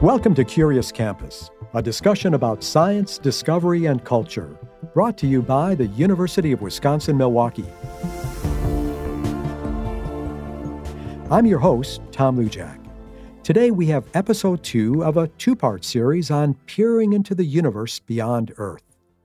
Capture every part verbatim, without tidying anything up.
Welcome to Curious Campus, a discussion about science, discovery, and culture, brought to you by the University of Wisconsin-Milwaukee. I'm your host, Tom Lujack. Today we have episode two of a two-part series on peering into the universe beyond Earth.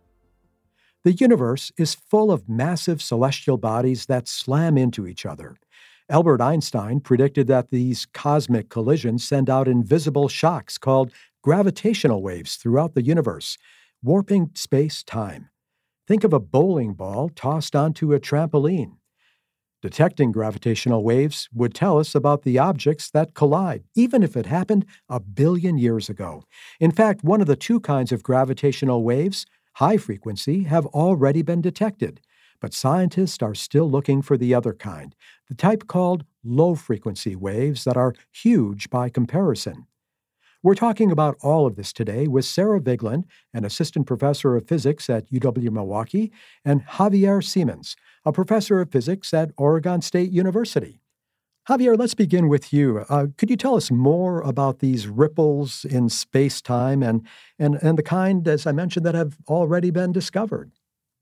The universe is full of massive celestial bodies that slam into each other. Albert Einstein predicted that these cosmic collisions send out invisible shocks called gravitational waves throughout the universe, warping space-time. Think of a bowling ball tossed onto a trampoline. Detecting gravitational waves would tell us about the objects that collide, even if it happened a billion years ago. In fact, one of the two kinds of gravitational waves, high frequency, have already been detected. But scientists are still looking for the other kind, the type called low-frequency waves that are huge by comparison. We're talking about all of this today with Sarah Vigeland, an assistant professor of physics at U W-Milwaukee, and Javier Siemens, a professor of physics at Oregon State University. Javier, let's begin with you. Uh, could you tell us more about these ripples in space-time and, and, and the kind, as I mentioned, that have already been discovered?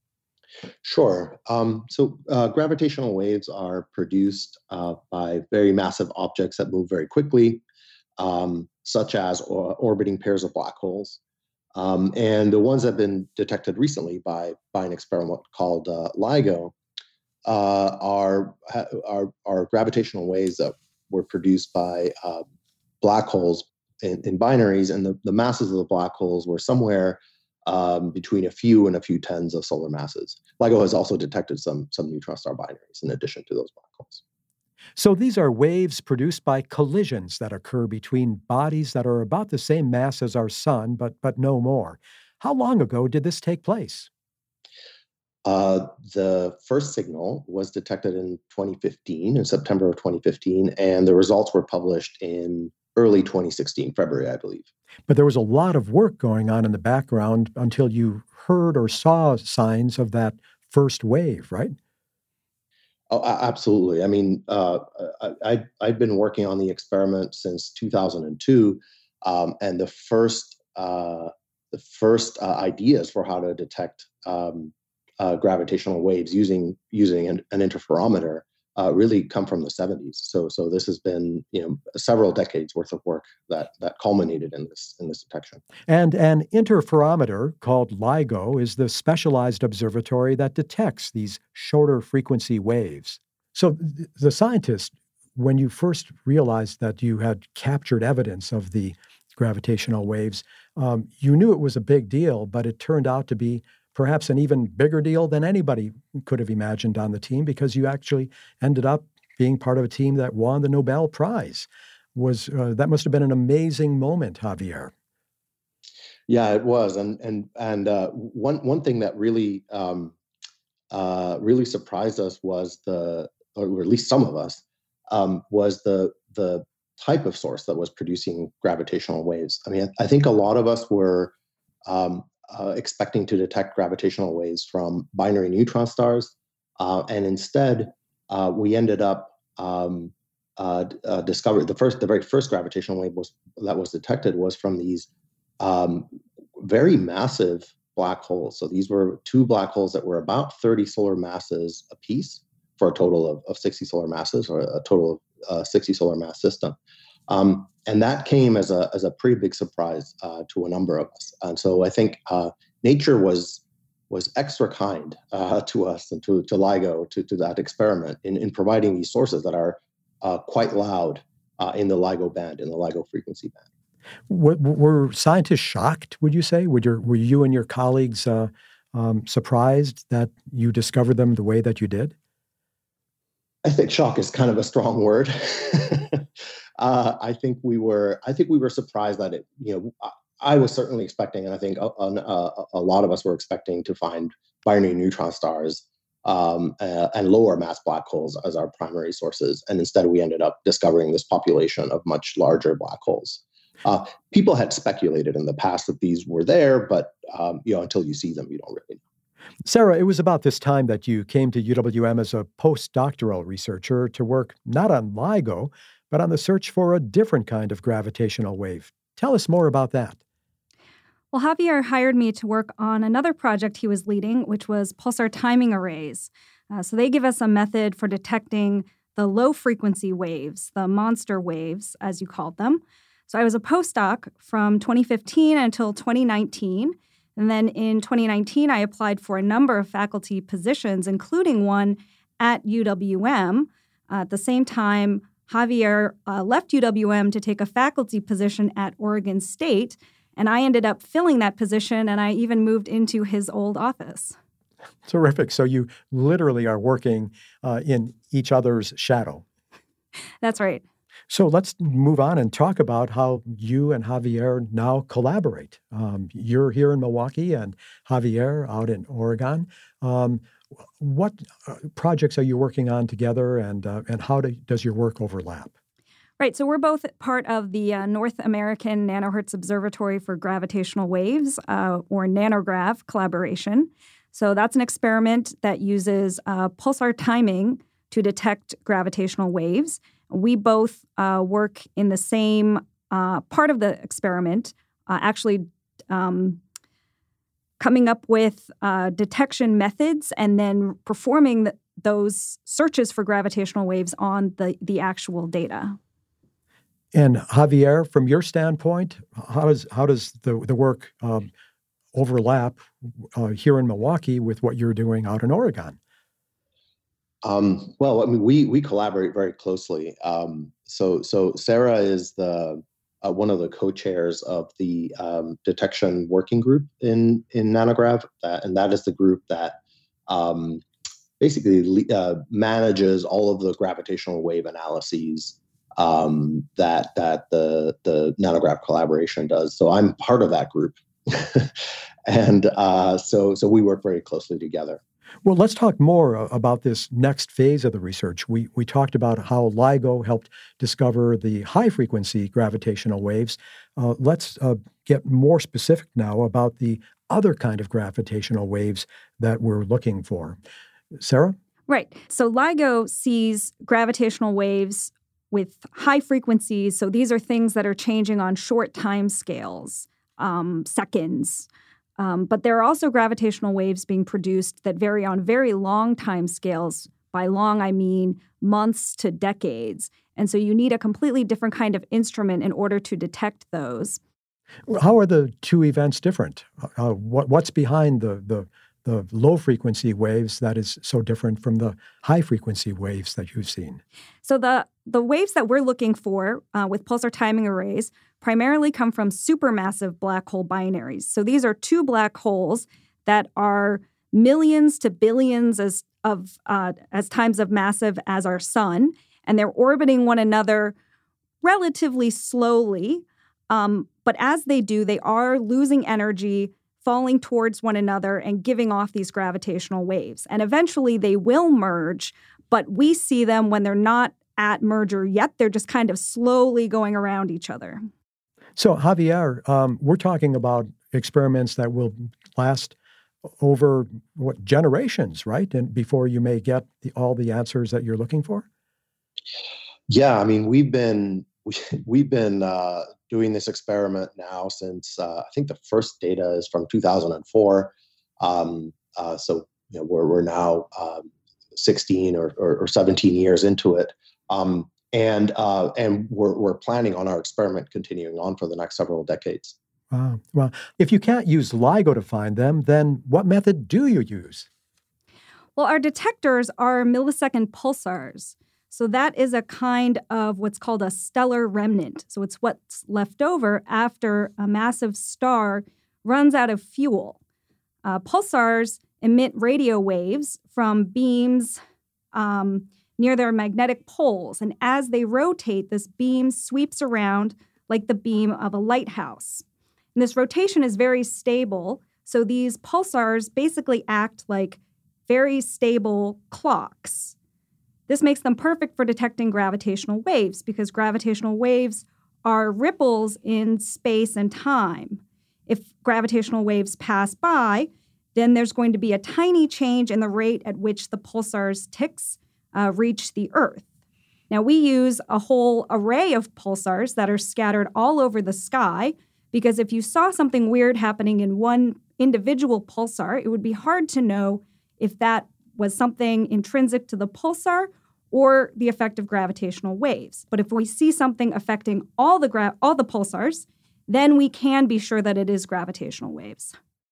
Sure. Um, so uh, gravitational waves are produced uh, by very massive objects that move very quickly, um, such as or- orbiting pairs of black holes. Um, and the ones that have been detected recently by, by an experiment called uh, LIGO uh, are, are, are gravitational waves that were produced by uh, black holes in, in binaries, and the, the masses of the black holes were somewhere Um, between a few and a few tens of solar masses. LIGO has also detected some, some neutron star binaries in addition to those black holes. So these are waves produced by collisions that occur between bodies that are about the same mass as our sun, but, but no more. How long ago did this take place? Uh, the first signal was detected in twenty fifteen, in September of twenty fifteen, and the results were published in early twenty sixteen, February, I believe. But there was a lot of work going on in the background until you heard or saw signs of that first wave, right? Oh, a- absolutely. I mean, uh, I, I, I'd been working on the experiment since two thousand two, um, and the first uh, the first uh, ideas for how to detect um, uh, gravitational waves using using an, an interferometer uh, really come from the seventies. So, so this has been, you know, several decades worth of work that that culminated in this in this detection. And an interferometer called LIGO is the specialized observatory that detects these shorter frequency waves. So th- the scientist, when you first realized that you had captured evidence of the gravitational waves, um, you knew it was a big deal, but it turned out to be perhaps an even bigger deal than anybody could have imagined on the team, because you actually ended up being part of a team that won the Nobel Prize. Was uh, that must have been an amazing moment, Javier? Yeah, it was, and and and uh, one one thing that really um, uh, really surprised us was the, or at least some of us, um, was the the type of source that was producing gravitational waves. I mean, I, I think a lot of us were um, uh, expecting to detect gravitational waves from binary neutron stars, uh, and instead uh, we ended up um, uh, uh, discovering the first, the very first gravitational wave was that was detected was from these um, very massive black holes. So these were two black holes that were about thirty solar masses apiece, for a total of, of sixty solar masses, or a total of uh, sixty solar mass system. Um, and that came as a as a pretty big surprise uh, to a number of us. And so I think uh, nature was was extra kind uh, to us and to, to LIGO, to, to that experiment, in, in providing these sources that are uh, quite loud uh, in the LIGO band, in the LIGO frequency band. Were, were scientists shocked, would you say? Would your, were you and your colleagues uh, um, surprised that you discovered them the way that you did? I think shock is kind of a strong word. uh, I think we were. I think we were surprised that it. You know, I, I was certainly expecting, and I think a, a, a lot of us were expecting to find binary neutron stars um, uh, and lower mass black holes as our primary sources, and instead we ended up discovering this population of much larger black holes. Uh, people had speculated in the past that these were there, but um, you know, until you see them, you don't really know. Sarah, it was about this time that you came to U W M as a postdoctoral researcher to work not on LIGO, but on the search for a different kind of gravitational wave. Tell us more about that. Well, Javier hired me to work on another project he was leading, which was pulsar timing arrays. Uh, so they give us a method for detecting the low-frequency waves, the monster waves, as you called them. So I was a postdoc from twenty fifteen until twenty nineteen. And then in twenty nineteen, I applied for a number of faculty positions, including one at U W M. Uh, at the same time, Javier uh, left U W M to take a faculty position at Oregon State, and I ended up filling that position, and I even moved into his old office. Terrific. So you literally are working uh, in each other's shadow. That's right. So let's move on and talk about how you and Javier now collaborate. Um, you're here in Milwaukee and Javier out in Oregon. Um, what uh, projects are you working on together, and uh, and how do, does your work overlap? Right. So we're both part of the uh, North American Nanohertz Observatory for Gravitational Waves, uh, or NanoGrav collaboration. So that's an experiment that uses uh, pulsar timing to detect gravitational waves. We both uh, work in the same uh, part of the experiment, uh, actually um, coming up with uh, detection methods and then performing the, those searches for gravitational waves on the, the actual data. And Javier, from your standpoint, how does how does the, the work um, overlap uh, here in Milwaukee with what you're doing out in Oregon? Um, well, I mean, we we collaborate very closely. Um, so so Sarah is the uh, one of the co-chairs of the um, detection working group in in NanoGrav, that, and that is the group that um, basically uh, manages all of the gravitational wave analyses um, that that the the NanoGrav collaboration does. So I'm part of that group, and uh, so so we work very closely together. Well, let's talk more about this next phase of the research. We we talked about how LIGO helped discover the high-frequency gravitational waves. Uh, let's uh, get more specific now about the other kind of gravitational waves that we're looking for. Sarah? Right. So LIGO sees gravitational waves with high frequencies. So these are things that are changing on short time scales, um, seconds. Um, but there are also gravitational waves being produced that vary on very long time scales. By long, I mean months to decades. And so you need a completely different kind of instrument in order to detect those. How are the two events different? Uh, what, what's behind the, the, the low-frequency waves that is so different from the high-frequency waves that you've seen? So the, the waves that we're looking for uh, with pulsar timing arrays primarily come from supermassive black hole binaries. So these are two black holes that are millions to billions as of uh, as times of massive as our sun, and they're orbiting one another relatively slowly. Um, but as they do, they are losing energy, falling towards one another, and giving off these gravitational waves. And eventually they will merge, but we see them when they're not at merger yet. They're just kind of slowly going around each other. So, Javier, um, we're talking about experiments that will last over what generations, right? And before you may get the, all the answers that you're looking for. Yeah, I mean, we've been we, we've been uh, doing this experiment now since uh, I think the first data is from two thousand four. Um, uh, so you know, we're we're now um, sixteen or, or, or seventeen years into it. Um, And uh, and we're we're planning on our experiment continuing on for the next several decades. Wow. Well, if you can't use LIGO to find them, then what method do you use? Well, our detectors are millisecond pulsars. So that is a kind of what's called a stellar remnant. So it's what's left over after a massive star runs out of fuel. Uh, pulsars emit radio waves from beams um, near their magnetic poles. And as they rotate, this beam sweeps around like the beam of a lighthouse. And this rotation is very stable. So these pulsars basically act like very stable clocks. This makes them perfect for detecting gravitational waves because gravitational waves are ripples in space and time. If gravitational waves pass by, then there's going to be a tiny change in the rate at which the pulsar's ticks uh, reach the Earth. Now, we use a whole array of pulsars that are scattered all over the sky, because if you saw something weird happening in one individual pulsar, it would be hard to know if that was something intrinsic to the pulsar or the effect of gravitational waves. But if we see something affecting all the gra- all the pulsars, then we can be sure that it is gravitational waves.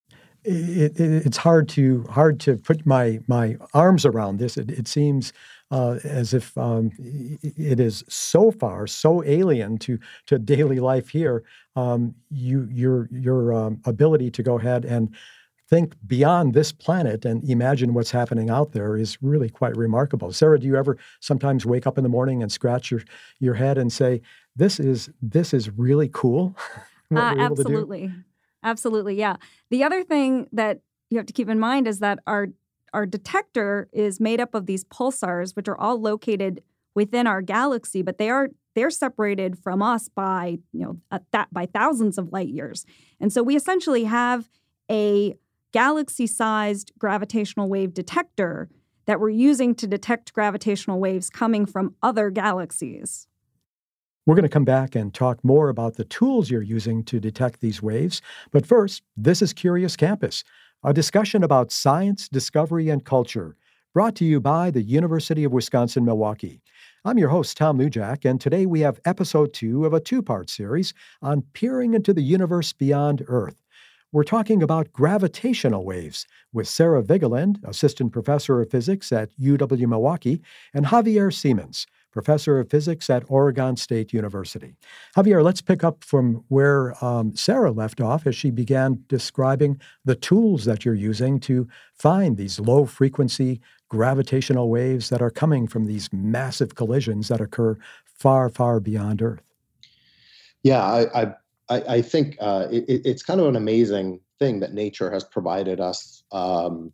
It, it, it's hard to hard to put my my arms around this. It, it seems uh, as if um, it is so far so alien to to daily life here. Um, you your your um, ability to go ahead and think beyond this planet and imagine what's happening out there is really quite remarkable. Sarah, do you ever sometimes wake up in the morning and scratch your your head and say, "This is this is really cool"? what Uh, we're able to do? absolutely. Absolutely, yeah. The other thing that you have to keep in mind is that our our detector is made up of these pulsars, which are all located within our galaxy, but they are they're separated from us by you know a th- by thousands of light years, and so we essentially have a galaxy-sized gravitational wave detector that we're using to detect gravitational waves coming from other galaxies. We're going to come back and talk more about the tools you're using to detect these waves. But first, this is Curious Campus, a discussion about science, discovery, and culture, brought to you by the University of Wisconsin-Milwaukee. I'm your host, Tom Lujack, and today we have episode two of a two-part series on peering into the universe beyond Earth. We're talking about gravitational waves with Sarah Vigeland, assistant professor of physics at U W-Milwaukee, and Javier Siemens, professor of physics at Oregon State University. Javier, let's pick up from where um, Sarah left off as she began describing the tools that you're using to find these low-frequency gravitational waves that are coming from these massive collisions that occur far, far beyond Earth. Yeah, I I, I think uh, it, it's kind of an amazing thing that nature has provided us. Um,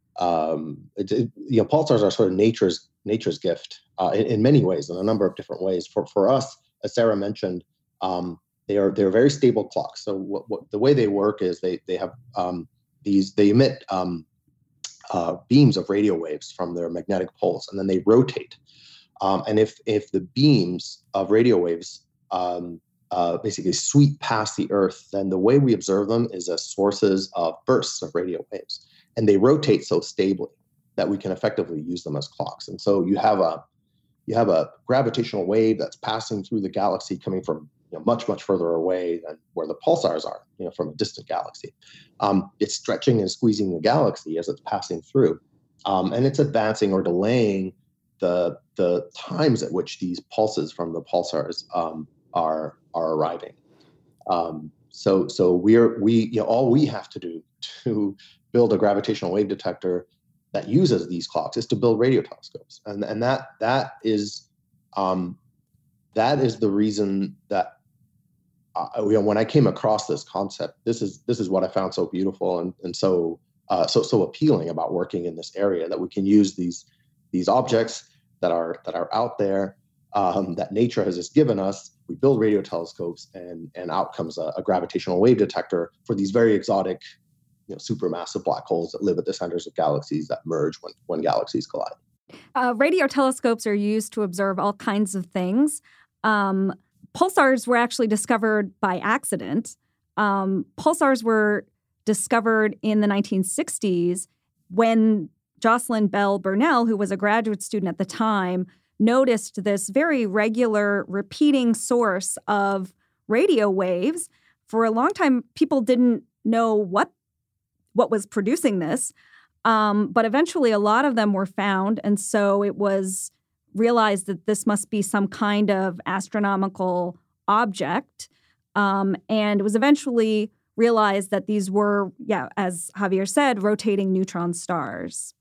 um, it, it, you know, pulsars are sort of nature's nature's gift uh, in, in many ways, in a number of different ways. For for us, as Sarah mentioned, um, they are they're very stable clocks. So what, what the way they work is they they have um, these they emit um, uh, beams of radio waves from their magnetic poles, and then they rotate. Um, and if if the beams of radio waves um, uh, basically sweep past the Earth, then the way we observe them is as sources of bursts of radio waves, and they rotate so stably that we can effectively use them as clocks. And so you have a you have a gravitational wave that's passing through the galaxy, coming from you know, much much further away than where the pulsars are, you know, from a distant galaxy. Um, it's stretching and squeezing the galaxy as it's passing through, um, and it's advancing or delaying the the times at which these pulses from the pulsars um, are are arriving. Um, so so we're we you know all we have to do to build a gravitational wave detector that uses these clocks is to build radio telescopes, and and that that is um, that is the reason that uh, you know when I came across this concept, this is this is what I found so beautiful and and so uh, so so appealing about working in this area, that we can use these these objects that are that are out there um, that nature has just given us. We build radio telescopes, and and out comes a, a gravitational wave detector for these very exotic, you know, supermassive black holes that live at the centers of galaxies that merge when, when galaxies collide. Uh, radio telescopes are used to observe all kinds of things. Um, pulsars were actually discovered by accident. Um, pulsars were discovered in the nineteen sixties when Jocelyn Bell Burnell, who was a graduate student at the time, noticed this very regular repeating source of radio waves. For a long time, people didn't know what what was producing this. Um, but eventually a lot of them were found. And so it was realized that this must be some kind of astronomical object. Um, and it was eventually realized that these were, yeah, as Javier said, rotating neutron stars.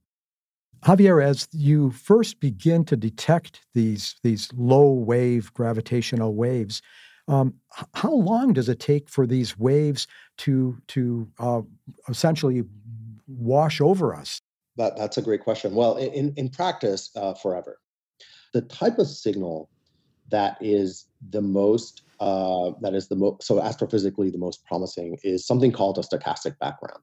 Javier, as you first begin to detect these, these low-wave gravitational waves, um, how long does it take for these waves to, to uh, essentially wash over us? That, that's a great question. Well, in, in practice, uh, forever. The type of signal that is the most, uh, that is the most, so astrophysically the most promising is something called a stochastic background.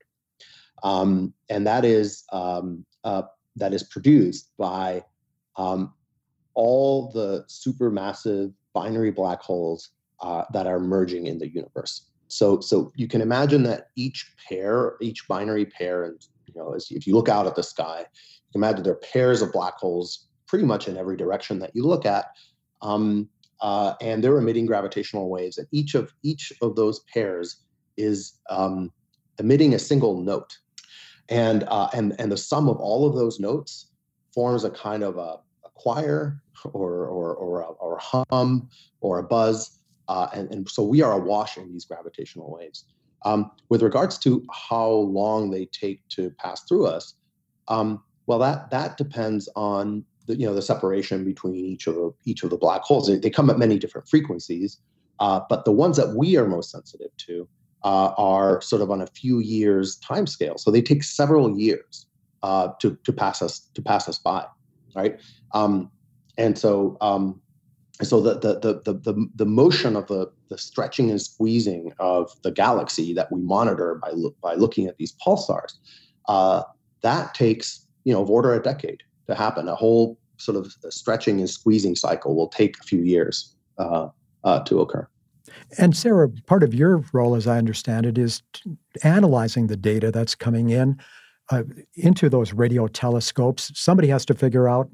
Um, and that is, um, uh, that is produced by um, all the supermassive binary black holes uh, that are merging in the universe. So, so you can imagine that each pair, each binary pair, and you know, as if you look out at the sky, you can imagine there are pairs of black holes pretty much in every direction that you look at, um, uh, and they're emitting gravitational waves. And each of each of those pairs is um, emitting a single note, and uh, and and the sum of all of those notes forms a kind of a, a choir or or or a, or a hum or a buzz. Uh, and, and so we are awash in these gravitational waves. Um, with regards to how long they take to pass through us, um, well, that that depends on the you know the separation between each of the, each of the black holes. They, they come at many different frequencies, uh, but the ones that we are most sensitive to uh, are sort of on a few years time scale. So they take several years uh, to to pass us to pass us by, right? Um, and so. Um, So the the the the the motion of the the stretching and squeezing of the galaxy that we monitor by look, by looking at these pulsars, uh, that takes you know of order a decade to happen. A whole sort of stretching and squeezing cycle will take a few years uh, uh, to occur. And Sarah, part of your role, as I understand it, is analyzing the data that's coming in uh, into those radio telescopes. Somebody has to figure out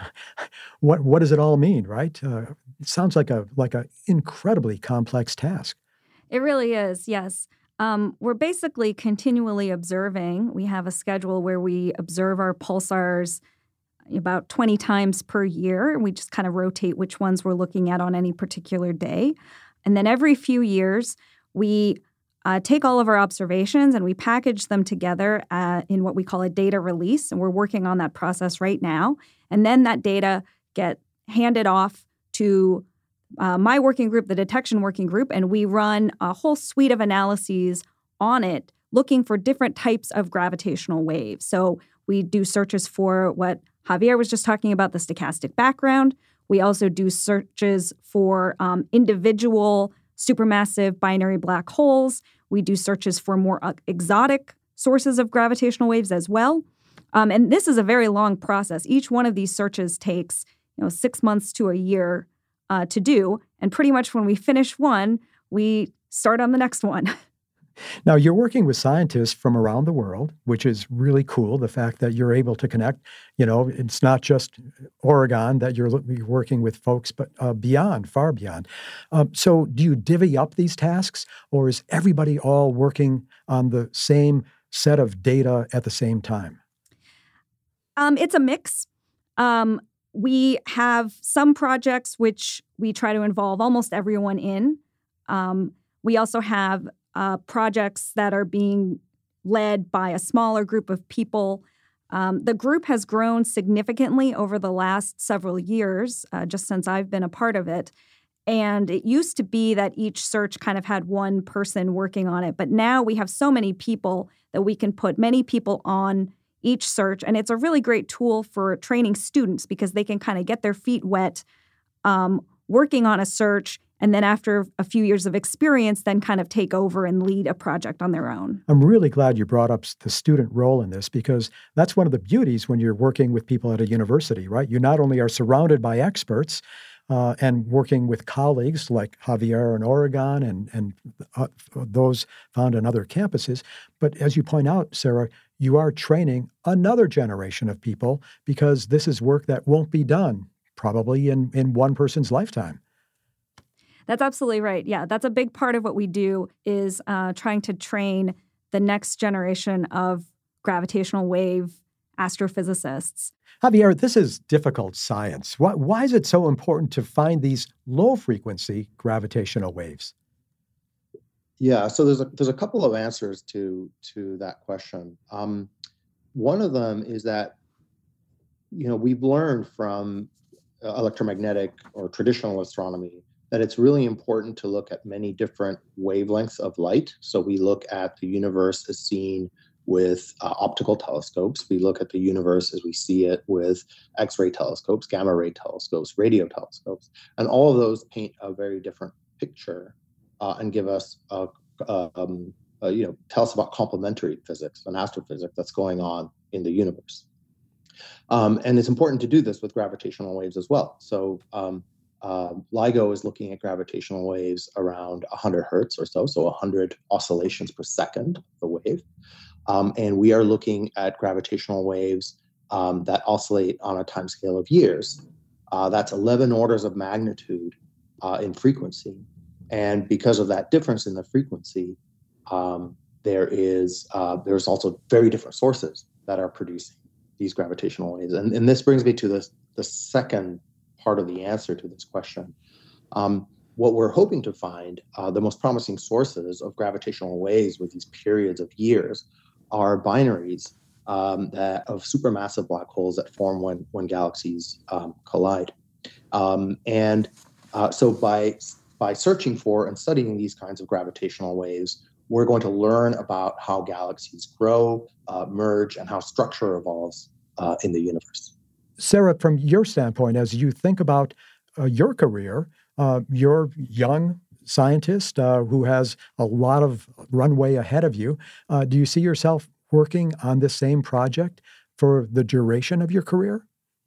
what what does it all mean, right? Uh, it sounds like a like an incredibly complex task. It really is, yes. Um, we're basically continually observing. We have a schedule where we observe our pulsars about twenty times per year. We just kind of rotate which ones we're looking at on any particular day. And then every few years, we uh, take all of our observations and we package them together uh, in what we call a data release. And we're working on that process right now. And then that data get handed off to uh, my working group, the detection working group, and we run a whole suite of analyses on it, looking for different types of gravitational waves. So we do searches for what Javier was just talking about, the stochastic background. We also do searches for um, individual supermassive binary black holes. We do searches for more uh, exotic sources of gravitational waves as well. Um, and this is a very long process. Each one of these searches takes, you know, six months to a year uh, to do. And pretty much when we finish one, we start on the next one. Now, you're working with scientists from around the world, which is really cool. The fact that you're able to connect, you know, it's not just Oregon that you're, you're working with folks, but uh, beyond, far beyond. Um, so do you divvy up these tasks, or is everybody all working on the same set of data at the same time? Um, it's a mix. Um, we have some projects which we try to involve almost everyone in. Um, we also have Uh, projects that are being led by a smaller group of people. Um, the group has grown significantly over the last several years, uh, just since I've been a part of it. And it used to be that each search kind of had one person working on it. But now we have so many people that we can put many people on each search. And it's a really great tool for training students because they can kind of get their feet wet um, working on a search. And then after a few years of experience, then kind of take over and lead a project on their own. I'm really glad you brought up the student role in this, because that's one of the beauties when you're working with people at a university, right? You not only are surrounded by experts uh, and working with colleagues like Javier in Oregon and, and uh, those found on other campuses, but as you point out, Sarah, you are training another generation of people because this is work that won't be done probably in, in one person's lifetime. That's absolutely right. Yeah, that's a big part of what we do is uh, trying to train the next generation of gravitational wave astrophysicists. Javier, this is difficult science. Why, why is it so important to find these low-frequency gravitational waves? Yeah, so there's a there's a couple of answers to to that question. Um, one of them is that you know we've learned from electromagnetic or traditional astronomy that it's really important to look at many different wavelengths of light. So we look at the universe as seen with uh, optical telescopes. We look at the universe as we see it with X-ray telescopes, gamma ray telescopes, radio telescopes, and all of those paint a very different picture uh, and give us, a, a, um, a, you know, tell us about complementary physics and astrophysics that's going on in the universe. Um, and it's important to do this with gravitational waves as well. So um, uh, LIGO is looking at gravitational waves around one hundred hertz or so, so one hundred oscillations per second of the wave. Um, and we are looking at gravitational waves um, that oscillate on a timescale of years. Uh, that's eleven orders of magnitude uh, in frequency. And because of that difference in the frequency, um, there is uh, there's also very different sources that are producing these gravitational waves. And, and this brings me to this, the second part of the answer to this question. Um, what we're hoping to find, uh, the most promising sources of gravitational waves with these periods of years are binaries um, that of supermassive black holes that form when, when galaxies um, collide. Um, and uh, so by, by searching for and studying these kinds of gravitational waves, we're going to learn about how galaxies grow, uh, merge, and how structure evolves uh, in the universe. Sarah, from your standpoint, as you think about uh, your career, uh, you're young scientist uh, who has a lot of runway ahead of you. Uh, do you see yourself working on this same project for the duration of your career?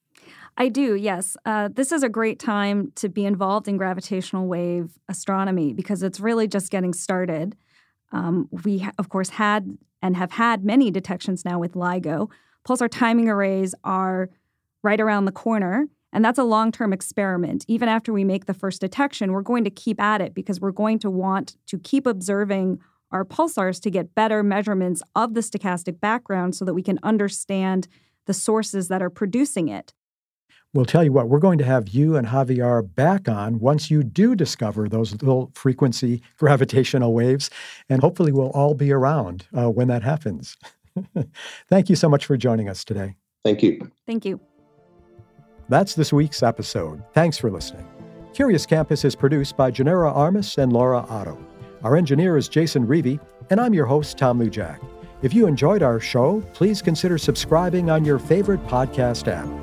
I do, yes. Uh, this is a great time to be involved in gravitational wave astronomy because it's really just getting started. Um, we, of course, had and have had many detections now with LIGO. Pulsar timing arrays are right around the corner, and that's a long-term experiment. Even after we make the first detection, we're going to keep at it because we're going to want to keep observing our pulsars to get better measurements of the stochastic background so that we can understand the sources that are producing it. We'll tell you what, we're going to have you and Javier back on once you do discover those little frequency gravitational waves, and hopefully we'll all be around uh, when that happens. Thank you so much for joining us today. Thank you. Thank you. That's this week's episode. Thanks for listening. Curious Campus is produced by Janera Armas and Laura Otto. Our engineer is Jason Reevy, and I'm your host, Tom Lujack. If you enjoyed our show, please consider subscribing on your favorite podcast app.